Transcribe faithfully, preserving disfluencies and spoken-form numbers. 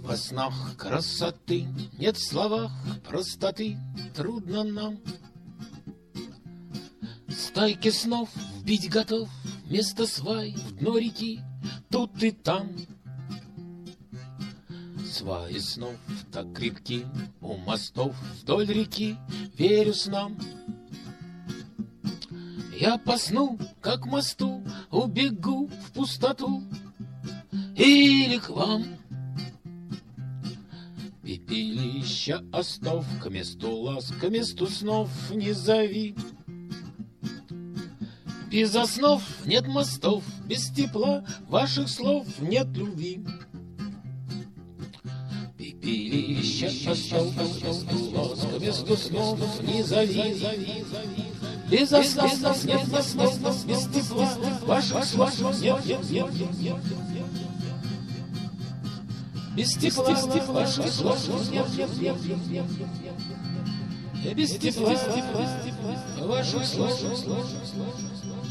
Во снах красоты нет, в словах простоты, трудно нам. Стайки снов вбить готов, вместо свай в дно реки, тут и там. Сваи снов так крепки, у мостов вдоль реки, верю снам. Я по сну, как мосту, убегу в пустоту или к вам. Пепелища остов к месту ласк, к месту снов не зови. Без основ нет мостов, без тепла ваших слов нет любви. Пепелища остов к месту ласк, к месту снов не зови. Без основ нет мостов, без тепла ваших слов нет, нет, нет, нет, нет. Без тепла ваших слов нет, нет, нет, нет, нет, нет. Без тепла ваших слов.